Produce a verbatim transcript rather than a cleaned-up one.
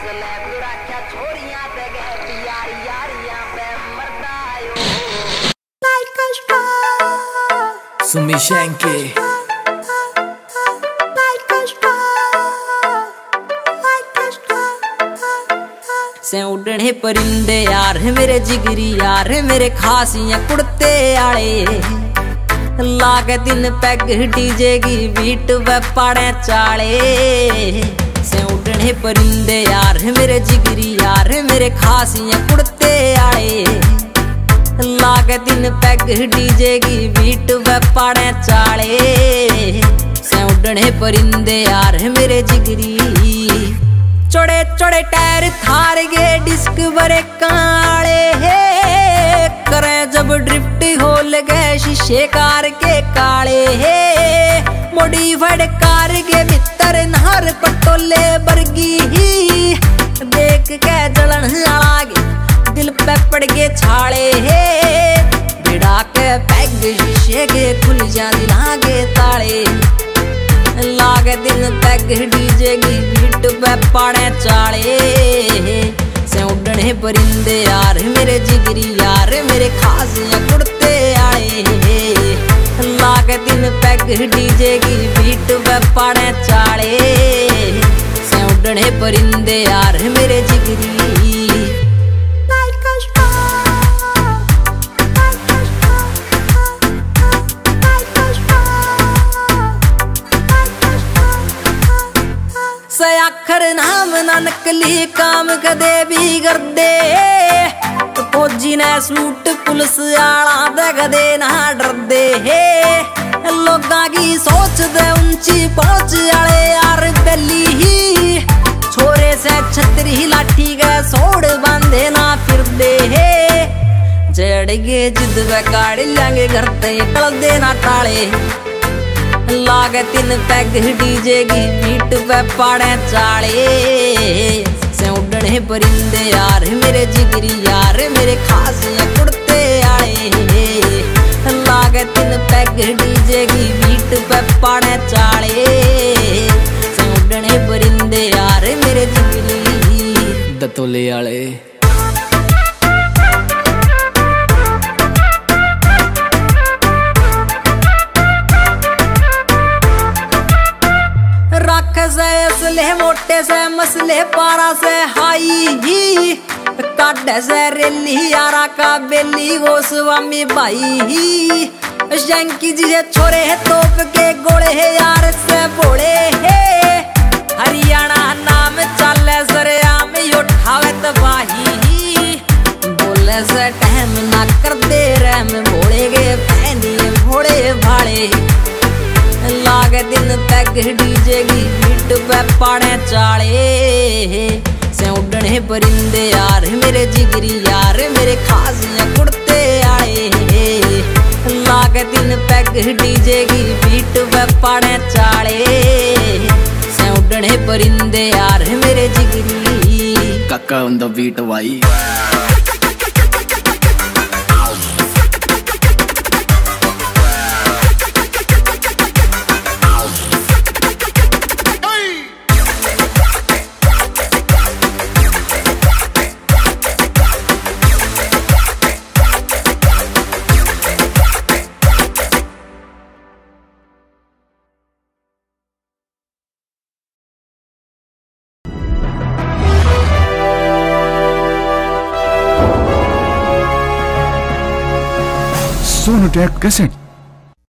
Sumi Shanky से उड़ने परिंदे यार मेरे जिगरी यार मेरे खासियां कुड़ते आले लागे दिन पैग डीजे की बीट वे पाड़े चाले से उड़ने परिंदे यार मेरे जिगरी यार मेरे खासियां कुड़ते आले लागे दिन पैग डीजे की बीट वे पाड़े चाले से उड़ने परिंदे यार मेरे जिगरी चौड़े चौड़े टायर थार गे डिस्क बरे काले हे करे जब ड्रिफ्ट हो लगे शीशे कार के काले हे मॉडिफाइड कार के भीतर नहर पटोले बरगी ही देख के जलन लागे दिल पे पड़ के छाले हे भिड़ा के पैग शीशे के खुल जा दिलागे ताले लागे दिन पैग डीजे की बीट पे पाड़े चाले से उड़ने परिंदे यार मेरे जिगरी यार मेरे खासियां कुड़ते आए लागे दिन पैग डीजे की बीट पे पाड़े चाले से उड़ने परिंदे यार मेरे जिगरी से आखर नाम ना नकली काम कदे भी कर दे फौजी ने सूट पुलिस आला दे कदे ना डर दे लोगा की सोच दे ऊंची पहुंच आले यार बेली ही छोरे से छतरी लाठी के सोड़ बांधे ना फिर दे जड़ गे जिद वे काड़ लेंगे घर ते कल दे ना टाले लागे तीन पैग डीजे की बीट पे पाड़े चाले से उड़ने परिंदे यार मेरे जिगरी यार मेरे खासियां कुड़ते आए लागे तीन पैग डीजे की बीट पे पाड़े चाले से उड़ने परिंदे यार मेरे जिगरी दतोले आले से असले मोटे से मसले पारा से हाई ही काढ़े से रेली यारा का बेली वो स्वामी भाई ही शंकी जी है छोरे है तोप के गोले है यार से बोले है हरियाणा नाम चले सरे आम उठावे तबाही ही बोले से टहम ना कर दे रहम भोले गे पहनी भोले भाले लागे दिन पैग डीजे की बीट पे पाड़े चाले से उड़ने परिंदे यार मेरे जिगरी यार मेरे खासियां कुड़ते आए लागे दिन पैग डीजे की बीट पे पाड़े चाले से उड़ने परिंदे यार मेरे जिगरी काका ऑन द बीट भाई Sonotech cassette.